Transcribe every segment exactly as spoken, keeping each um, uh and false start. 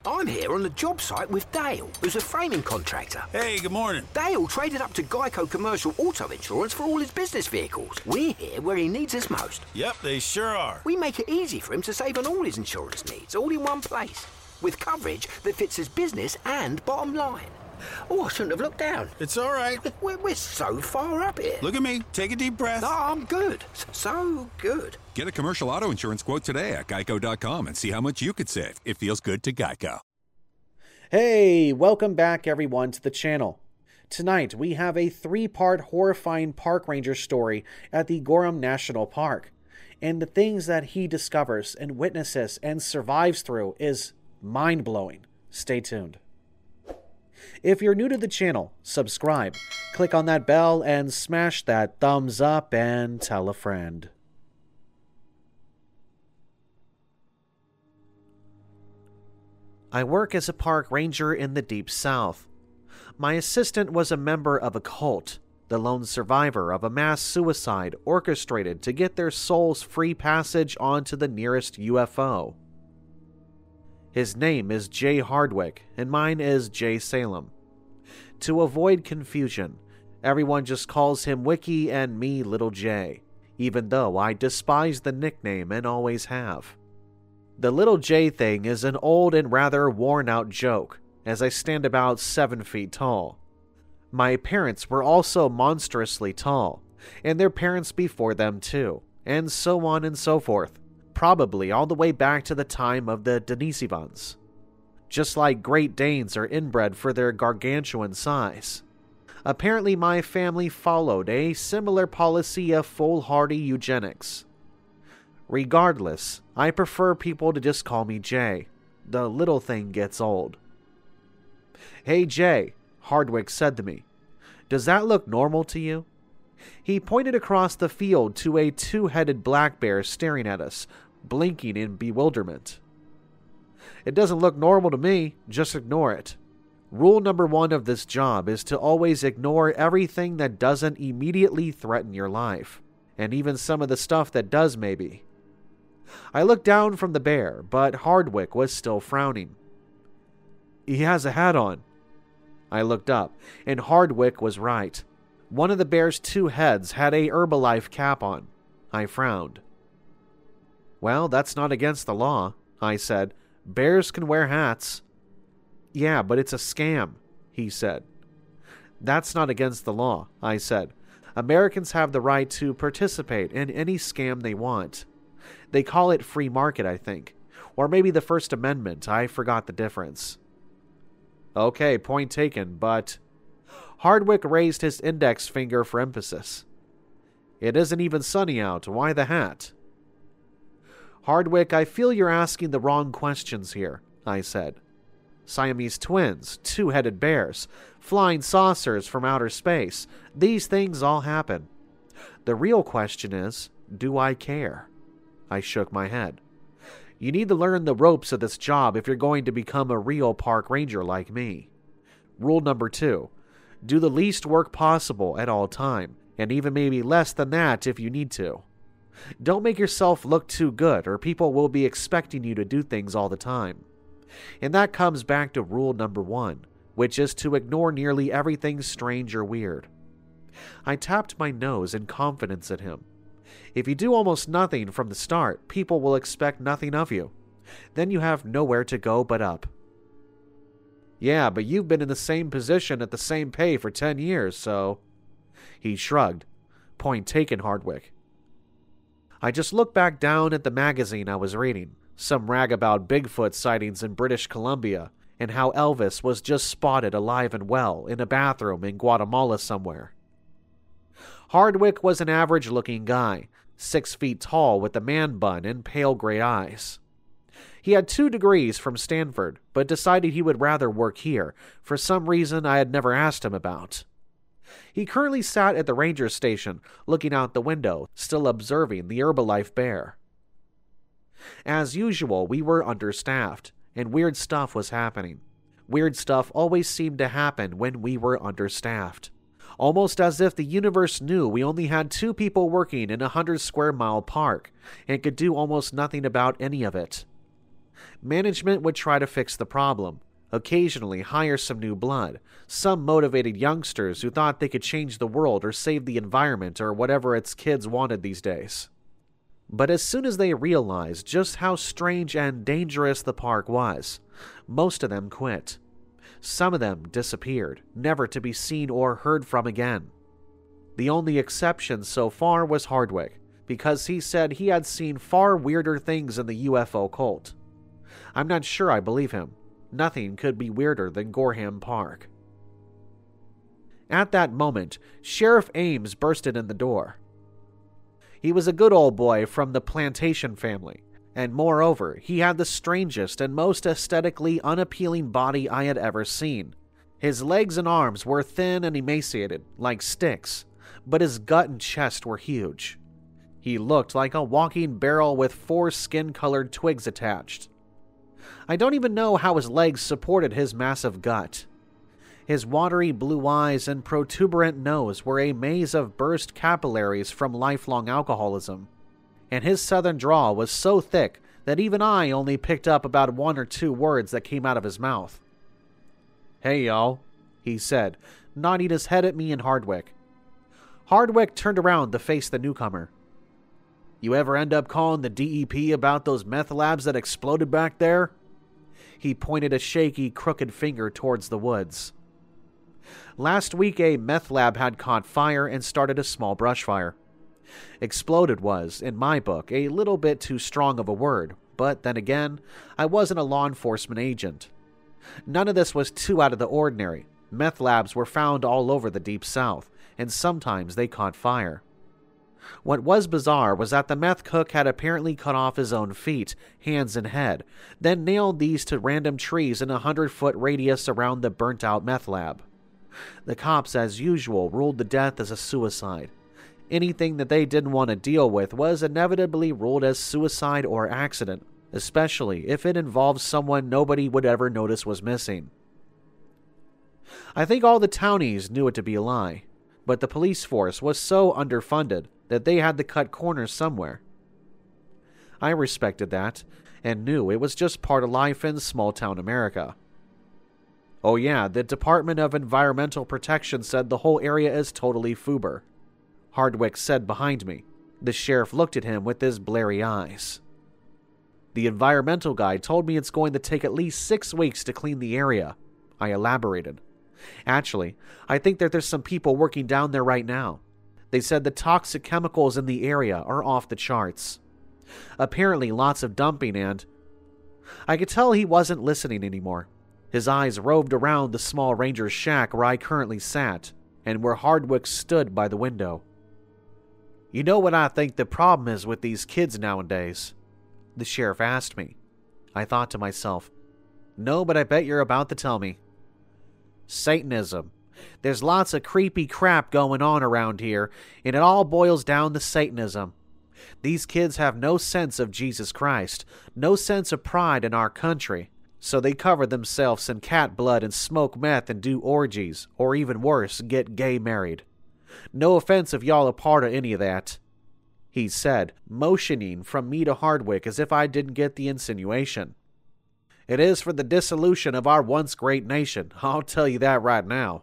I'm here on the job site with Dale, who's a framing contractor. Hey, good morning. Dale traded up to Geico Commercial Auto Insurance for all his business vehicles. We're here where he needs us most. Yep, they sure are. We make it easy for him to save on all his insurance needs, all in one place, with coverage that fits his business and bottom line. Oh, I shouldn't have looked down. It's all right. We're, we're so far up here. Look at me. Take a deep breath. No, I'm good. So good. Get a commercial auto insurance quote today at geico dot com and see how much you could save. It feels good to Geico. Hey, welcome back everyone to the channel. Tonight we have a three-part horrifying park ranger story at the Gorham National Park. And the things that he discovers and witnesses and survives through is mind-blowing. Stay tuned. If you're new to the channel, subscribe, click on that bell, and smash that thumbs up and tell a friend. I work as a park ranger in the Deep South. My assistant was a member of a cult, the lone survivor of a mass suicide orchestrated to get their souls free passage onto the nearest U F O. His name is Jay Hardwick, and mine is Jay Salem. To avoid confusion, everyone just calls him Wiki and me Little J, even though I despise the nickname and always have. The Little J thing is an old and rather worn-out joke, as I stand about seven feet tall. My parents were also monstrously tall, and their parents before them too, and so on and so forth. Probably all the way back to the time of the Denisovans. Just like Great Danes are inbred for their gargantuan size. Apparently my family followed a similar policy of foolhardy eugenics. Regardless, I prefer people to just call me Jay. The little thing gets old. "Hey Jay," Hardwick said to me. "Does that look normal to you?" He pointed across the field to a two-headed black bear staring at us, blinking in bewilderment. "It doesn't look normal to me. Just ignore it. Rule number one of this job is to always ignore everything that doesn't immediately threaten your life, and even some of the stuff that does maybe." I looked down from the bear, but Hardwick was still frowning. "He has a hat on." I looked up, and Hardwick was right. One of the bear's two heads had a Herbalife cap on. I frowned. "Well, that's not against the law," I said. "Bears can wear hats." "Yeah, but it's a scam," he said. "That's not against the law," I said. "Americans have the right to participate in any scam they want. They call it free market, I think. Or maybe the First Amendment. I forgot the difference." "Okay, point taken, but..." Hardwick raised his index finger for emphasis. "It isn't even sunny out. Why the hat?" "Hardwick, I feel you're asking the wrong questions here," I said. "Siamese twins, two-headed bears, flying saucers from outer space. These things all happen. The real question is, do I care?" I shook my head. "You need to learn the ropes of this job if you're going to become a real park ranger like me. Rule number two, do the least work possible at all time, and even maybe less than that if you need to. Don't make yourself look too good, or people will be expecting you to do things all the time. And that comes back to rule number one, which is to ignore nearly everything strange or weird." I tapped my nose in confidence at him. If you do almost nothing from the start, people will expect nothing of you. Then you have nowhere to go but up. "Yeah, but you've been in the same position at the same pay for ten years, so..." He shrugged. "Point taken, Hardwick." I just looked back down at the magazine I was reading, some rag about Bigfoot sightings in British Columbia, and how Elvis was just spotted alive and well in a bathroom in Guatemala somewhere. Hardwick was an average-looking guy, six feet tall with a man bun and pale gray eyes. He had two degrees from Stanford, but decided he would rather work here, for some reason I had never asked him about. He currently sat at the ranger station, looking out the window, still observing the Herbalife bear. As usual, we were understaffed, and weird stuff was happening. Weird stuff always seemed to happen when we were understaffed. Almost as if the universe knew we only had two people working in a hundred square mile park, and could do almost nothing about any of it. Management would try to fix the problem, occasionally hire some new blood, some motivated youngsters who thought they could change the world or save the environment or whatever its kids wanted these days. But as soon as they realized just how strange and dangerous the park was, most of them quit. Some of them disappeared, never to be seen or heard from again. The only exception so far was Hardwick, because he said he had seen far weirder things in the U F O cult. I'm not sure I believe him. Nothing could be weirder than Gorham Park. At that moment, Sheriff Ames bursted in the door. He was a good old boy from the plantation family, and moreover, he had the strangest and most aesthetically unappealing body I had ever seen. His legs and arms were thin and emaciated, like sticks, but his gut and chest were huge. He looked like a walking barrel with four skin-colored twigs attached. I don't even know how his legs supported his massive gut. His watery blue eyes and protuberant nose were a maze of burst capillaries from lifelong alcoholism, and his southern drawl was so thick that even I only picked up about one or two words that came out of his mouth. "Hey, y'all," he said, nodding his head at me and Hardwick. Hardwick turned around to face the newcomer. "You ever end up calling the D E P about those meth labs that exploded back there?" He pointed a shaky, crooked finger towards the woods. Last week, a meth lab had caught fire and started a small brush fire. Exploded was, in my book, a little bit too strong of a word, but then again, I wasn't a law enforcement agent. None of this was too out of the ordinary. Meth labs were found all over the Deep South, and sometimes they caught fire. What was bizarre was that the meth cook had apparently cut off his own feet, hands, and head, then nailed these to random trees in a hundred-foot radius around the burnt-out meth lab. The cops, as usual, ruled the death as a suicide. Anything that they didn't want to deal with was inevitably ruled as suicide or accident, especially if it involved someone nobody would ever notice was missing. I think all the townies knew it to be a lie, but the police force was so underfunded that they had to cut corners somewhere. I respected that, and knew it was just part of life in small-town America. "Oh yeah, the Department of Environmental Protection said the whole area is totally foober," Hardwick said behind me. The sheriff looked at him with his blurry eyes. "The environmental guy told me it's going to take at least six weeks to clean the area," I elaborated. "Actually, I think that there's some people working down there right now. They said the toxic chemicals in the area are off the charts. Apparently lots of dumping and..." I could tell he wasn't listening anymore. His eyes roved around the small ranger's shack where I currently sat, and where Hardwick stood by the window. "You know what I think the problem is with these kids nowadays?" the sheriff asked me. I thought to myself, "No, but I bet you're about to tell me." "Satanism. There's lots of creepy crap going on around here, and it all boils down to Satanism. These kids have no sense of Jesus Christ, no sense of pride in our country, so they cover themselves in cat blood and smoke meth and do orgies, or even worse, get gay married. No offense if y'all are part of any of that," he said, motioning from me to Hardwick as if I didn't get the insinuation. "It is for the dissolution of our once great nation, I'll tell you that right now."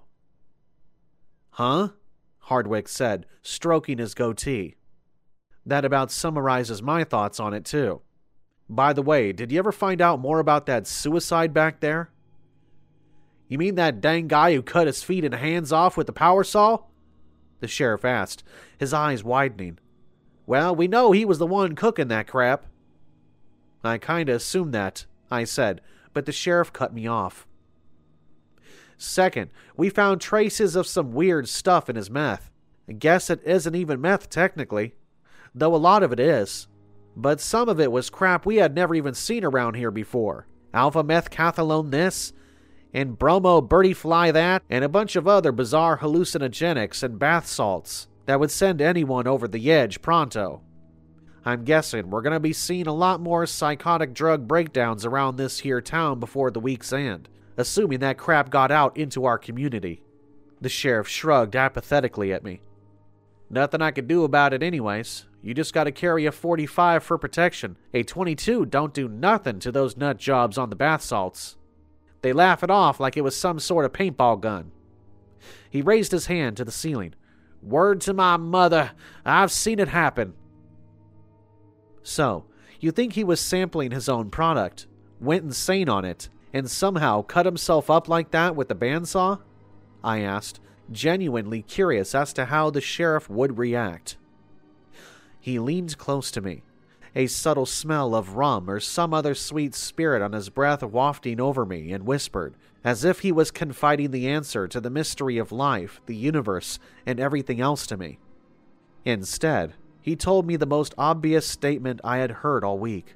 "Huh?" Hardwick said, stroking his goatee. That about summarizes my thoughts on it, too. "By the way, did you ever find out more about that suicide back there?" "You mean that dang guy who cut his feet and hands off with the power saw?" the sheriff asked, his eyes widening. "Well, we know he was the one cooking that crap." "I kinda assumed that," I said, but the sheriff cut me off. "Second, we found traces of some weird stuff in his meth. I guess it isn't even meth technically, though a lot of it is. But some of it was crap we had never even seen around here before. Alpha methcathalone this, and bromo birdie fly that, and a bunch of other bizarre hallucinogenics and bath salts that would send anyone over the edge pronto. I'm guessing we're going to be seeing a lot more psychotic drug breakdowns around this here town before the week's end, assuming that crap got out into our community." The sheriff shrugged apathetically at me. Nothing I could do about it anyways. You just gotta carry a forty-five for protection. A twenty-two don't do nothing to those nut jobs on the bath salts. They laugh it off like it was some sort of paintball gun. He raised his hand to the ceiling. Word to my mother, I've seen it happen. So, you think he was sampling his own product, went insane on it, and somehow cut himself up like that with the bandsaw? I asked, genuinely curious as to how the sheriff would react. He leaned close to me, a subtle smell of rum or some other sweet spirit on his breath wafting over me, and whispered, as if he was confiding the answer to the mystery of life, the universe, and everything else to me. Instead, he told me the most obvious statement I had heard all week.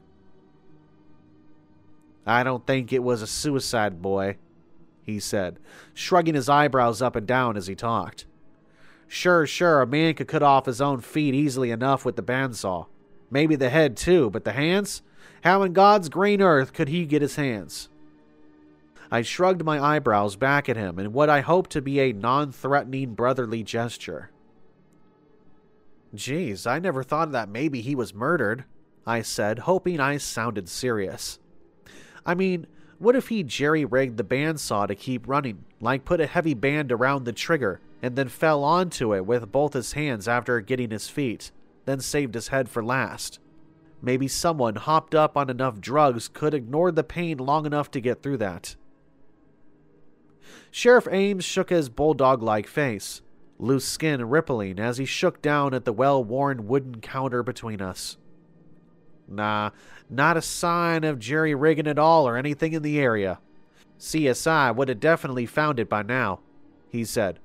I don't think it was a suicide, boy, he said, shrugging his eyebrows up and down as he talked. Sure, sure, a man could cut off his own feet easily enough with the bandsaw. Maybe the head too, but the hands? How in God's green earth could he get his hands? I shrugged my eyebrows back at him in what I hoped to be a non-threatening brotherly gesture. Geez, I never thought that maybe he was murdered, I said, hoping I sounded serious. I mean, what if he jerry-rigged the bandsaw to keep running, like put a heavy band around the trigger, and then fell onto it with both his hands after getting his feet, then saved his head for last? Maybe someone hopped up on enough drugs could ignore the pain long enough to get through that. Sheriff Ames shook his bulldog-like face, loose skin rippling as he shook down at the well-worn wooden counter between us. Nah, not a sign of jerry-rigging at all or anything in the area. C S I would have definitely found it by now, he said.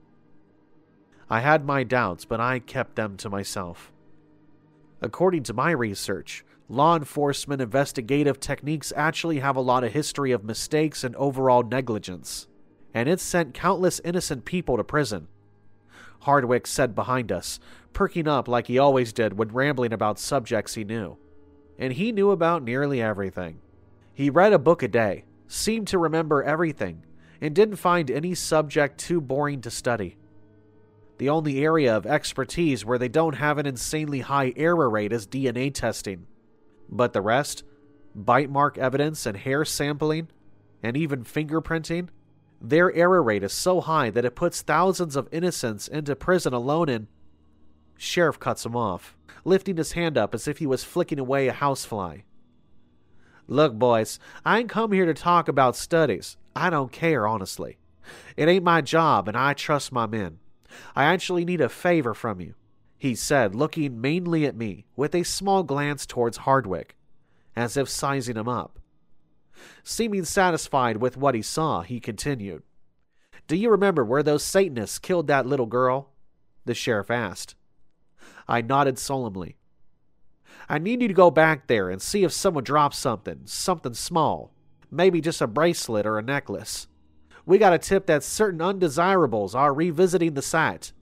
I had my doubts, but I kept them to myself. According to my research, law enforcement investigative techniques actually have a lot of history of mistakes and overall negligence, and it's sent countless innocent people to prison. Hardwick said behind us, perking up like he always did when rambling about subjects he knew. And he knew about nearly everything. He read a book a day, seemed to remember everything, and didn't find any subject too boring to study. The only area of expertise where they don't have an insanely high error rate is D N A testing. But the rest, bite mark evidence and hair sampling, and even fingerprinting, their error rate is so high that it puts thousands of innocents into prison alone in... Sheriff cuts him off, lifting his hand up as if he was flicking away a housefly. Look, boys, I ain't come here to talk about studies. I don't care, honestly. It ain't my job, and I trust my men. I actually need a favor from you, he said, looking mainly at me, with a small glance towards Hardwick, as if sizing him up. Seeming satisfied with what he saw, he continued. Do you remember where those Satanists killed that little girl? The sheriff asked. I nodded solemnly. I need you to go back there and see if someone dropped something, something small. Maybe just a bracelet or a necklace. We got a tip that certain undesirables are revisiting the site.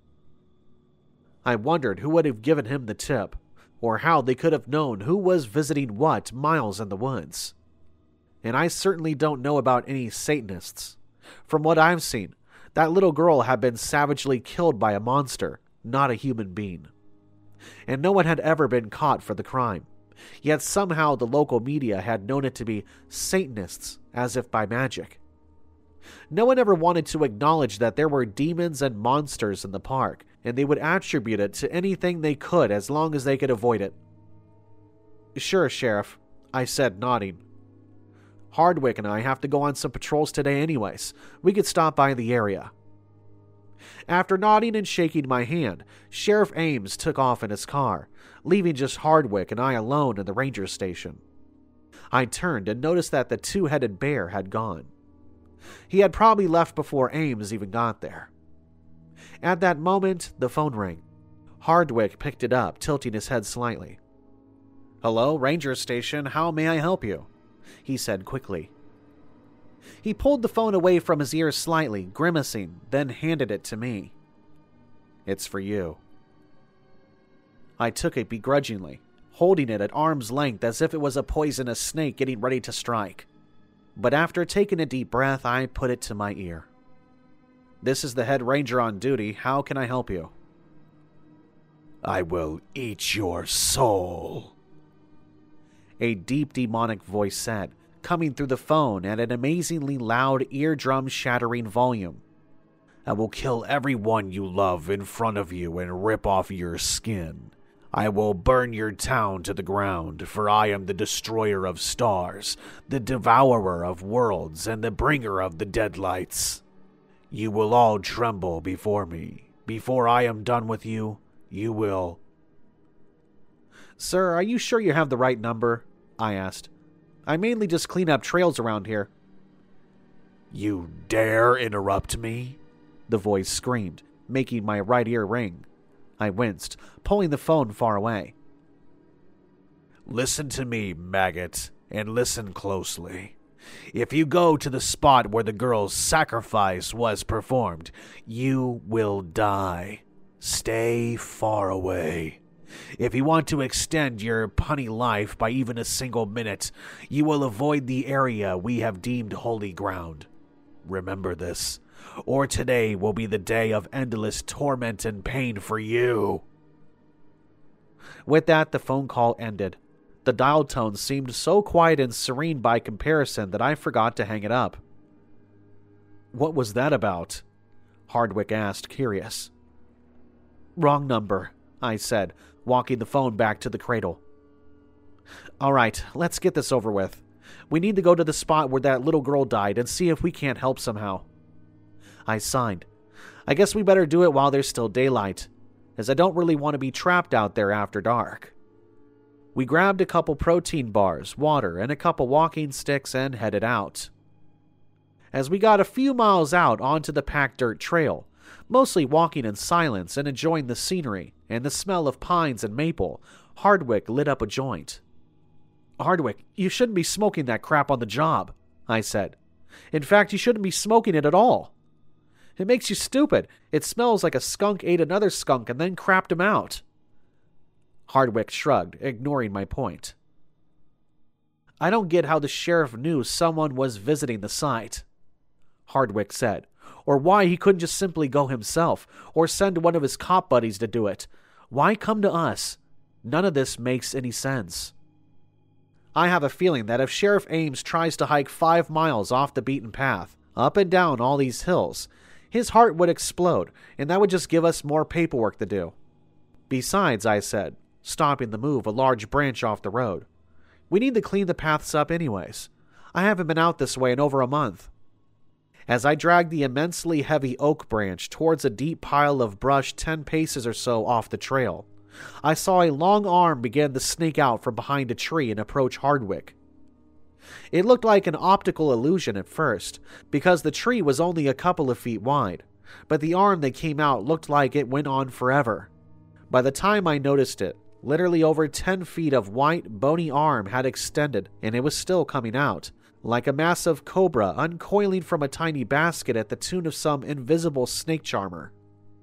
I wondered who would have given him the tip, or how they could have known who was visiting what miles in the woods. And I certainly don't know about any Satanists. From what I've seen, that little girl had been savagely killed by a monster, not a human being. And no one had ever been caught for the crime. Yet somehow the local media had known it to be Satanists, as if by magic. No one ever wanted to acknowledge that there were demons and monsters in the park, and they would attribute it to anything they could as long as they could avoid it. Sure, Sheriff, I said, nodding. Hardwick and I have to go on some patrols today anyways. We could stop by the area. After nodding and shaking my hand, Sheriff Ames took off in his car, leaving just Hardwick and I alone in the ranger station. I turned and noticed that the two-headed bear had gone. He had probably left before Ames even got there. At that moment, the phone rang. Hardwick picked it up, tilting his head slightly. Hello, ranger station, how may I help you? He said quickly. He pulled the phone away from his ear slightly, grimacing, then handed it to me. It's for you. I took it begrudgingly, holding it at arm's length as if it was a poisonous snake getting ready to strike. But after taking a deep breath, I put it to my ear. This is the head ranger on duty. How can I help you? I will eat your soul," a deep demonic voice said, coming through the phone at an amazingly loud, eardrum-shattering volume. "I will kill everyone you love in front of you and rip off your skin. I will burn your town to the ground, for I am the destroyer of stars, the devourer of worlds, and the bringer of the deadlights. You will all tremble before me. Before I am done with you, you will..." "Sir, are you sure you have the right number?" I asked. "I mainly just clean up trails around here." "You dare interrupt me?" the voice screamed, making my right ear ring. I winced, pulling the phone far away. "Listen to me, maggot, and listen closely. If you go to the spot where the girl's sacrifice was performed, you will die. Stay far away. If you want to extend your punny life by even a single minute, you will avoid the area we have deemed holy ground. Remember this, or today will be the day of endless torment and pain for you." With that, the phone call ended. The dial tone seemed so quiet and serene by comparison that I forgot to hang it up. "What was that about?" Hardwick asked, curious. "Wrong number," I said, walking the phone back to the cradle. "All right, let's get this over with. We need to go to the spot where that little girl died and see if we can't help somehow." I signed. I guess we better do it while there's still daylight, as I don't really want to be trapped out there after dark. We grabbed a couple protein bars, water, and a couple walking sticks and headed out. As we got a few miles out onto the packed dirt trail, mostly walking in silence and enjoying the scenery and the smell of pines and maple, Hardwick lit up a joint. "Hardwick, you shouldn't be smoking that crap on the job," I said. "In fact, you shouldn't be smoking it at all. It makes you stupid. It smells like a skunk ate another skunk and then crapped him out." Hardwick shrugged, ignoring my point. "I don't get how the sheriff knew someone was visiting the site," Hardwick said, "or why he couldn't just simply go himself, or send one of his cop buddies to do it. Why come to us? None of this makes any sense." I have a feeling that if Sheriff Ames tries to hike five miles off the beaten path, up and down all these hills, his heart would explode, and that would just give us more paperwork to do. "Besides," I said, stopping the move a large branch off the road, "we need to clean the paths up anyways. I haven't been out this way in over a month." As I dragged the immensely heavy oak branch towards a deep pile of brush ten paces or so off the trail, I saw a long arm begin to snake out from behind a tree and approach Hardwick. It looked like an optical illusion at first, because the tree was only a couple of feet wide, but the arm that came out looked like it went on forever. By the time I noticed it, literally over ten feet of white, bony arm had extended, and it was still coming out, like a massive cobra uncoiling from a tiny basket at the tune of some invisible snake charmer.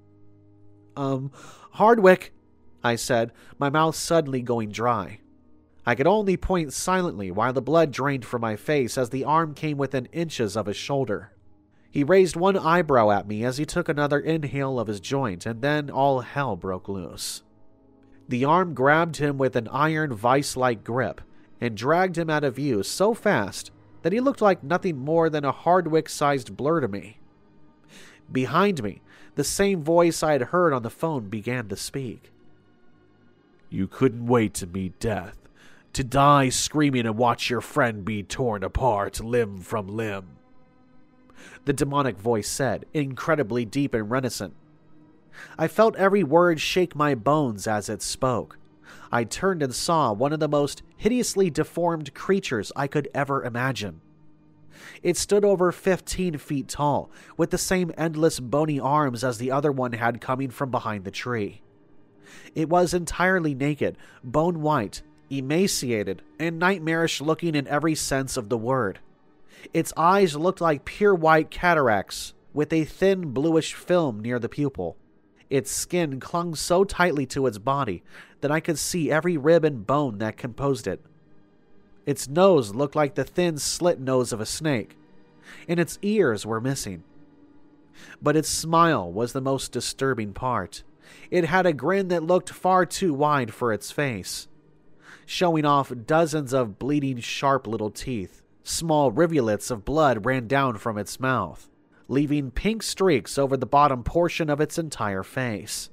Um, Hardwick, I said, my mouth suddenly going dry. I could only point silently while the blood drained from my face as the arm came within inches of his shoulder. He raised one eyebrow at me as he took another inhale of his joint, and then all hell broke loose. The arm grabbed him with an iron vice-like grip and dragged him out of view so fast that he looked like nothing more than a Hardwick-sized blur to me. Behind me, the same voice I had heard on the phone began to speak. "You couldn't wait to meet death, to die screaming and watch your friend be torn apart limb from limb," the demonic voice said, incredibly deep and reticent. I felt every word shake my bones as it spoke. I turned and saw one of the most hideously deformed creatures I could ever imagine. It stood over fifteen feet tall, with the same endless bony arms as the other one had coming from behind the tree. It was entirely naked, bone white, emaciated, and nightmarish looking in every sense of the word. Its eyes looked like pure white cataracts, with a thin bluish film near the pupil. Its skin clung so tightly to its body that I could see every rib and bone that composed it. Its nose looked like the thin slit nose of a snake, and its ears were missing. But its smile was the most disturbing part, It had a grin that looked far too wide for its face, showing off dozens of bleeding sharp little teeth. Small rivulets of blood ran down from its mouth, leaving pink streaks over the bottom portion of its entire face.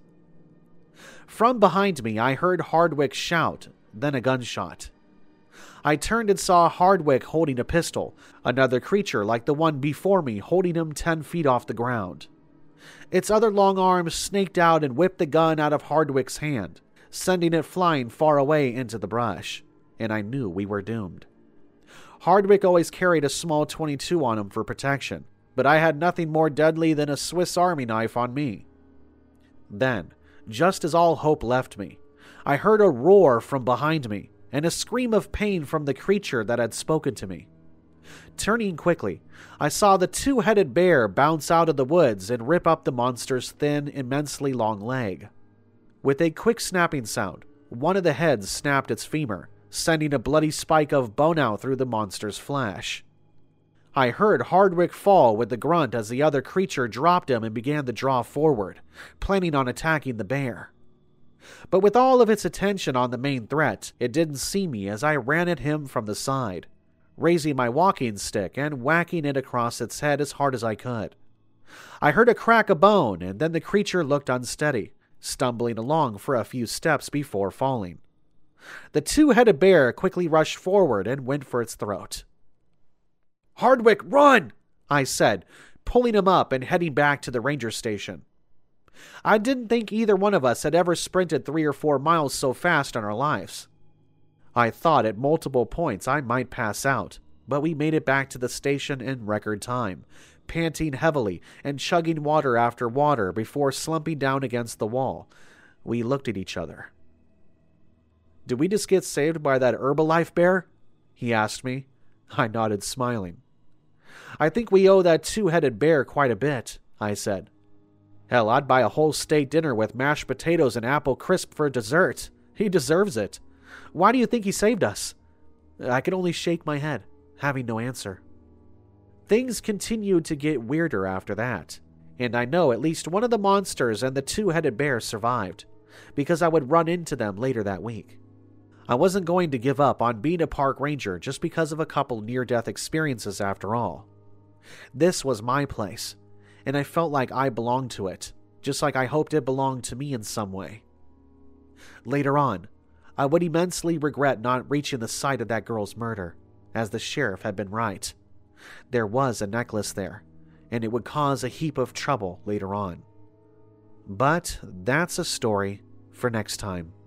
From behind me, I heard Hardwick shout, then a gunshot. I turned and saw Hardwick holding a pistol, another creature like the one before me holding him ten feet off the ground. Its other long arm snaked out and whipped the gun out of Hardwick's hand, sending it flying far away into the brush, and I knew we were doomed. Hardwick always carried a small twenty-two on him for protection, but I had nothing more deadly than a Swiss Army knife on me. Then, just as all hope left me, I heard a roar from behind me and a scream of pain from the creature that had spoken to me. Turning quickly, I saw the two-headed bear bounce out of the woods and rip up the monster's thin, immensely long leg. With a quick snapping sound, one of the heads snapped its femur, sending a bloody spike of bone out through the monster's flesh. I heard Hardwick fall with a grunt as the other creature dropped him and began to draw forward, planning on attacking the bear. But with all of its attention on the main threat, it didn't see me as I ran at him from the side, raising my walking stick and whacking it across its head as hard as I could. I heard a crack of bone, and then the creature looked unsteady, stumbling along for a few steps before falling. The two-headed bear quickly rushed forward and went for its throat. "Hardwick, run!" I said, pulling him up and heading back to the ranger station. I didn't think either one of us had ever sprinted three or four miles so fast in our lives. I thought at multiple points I might pass out, but we made it back to the station in record time, panting heavily and chugging water after water before slumping down against the wall. We looked at each other. "Did we just get saved by that Herbalife bear?" he asked me. I nodded, smiling. "I think we owe that two-headed bear quite a bit," I said. "Hell, I'd buy a whole steak dinner with mashed potatoes and apple crisp for dessert. He deserves it. Why do you think he saved us?" I could only shake my head, having no answer. Things continued to get weirder after that, and I know at least one of the monsters and the two-headed bear survived, because I would run into them later that week. I wasn't going to give up on being a park ranger just because of a couple near-death experiences after all. This was my place, and I felt like I belonged to it, just like I hoped it belonged to me in some way. Later on, I would immensely regret not reaching the site of that girl's murder, as the sheriff had been right. There was a necklace there, and it would cause a heap of trouble later on. But that's a story for next time.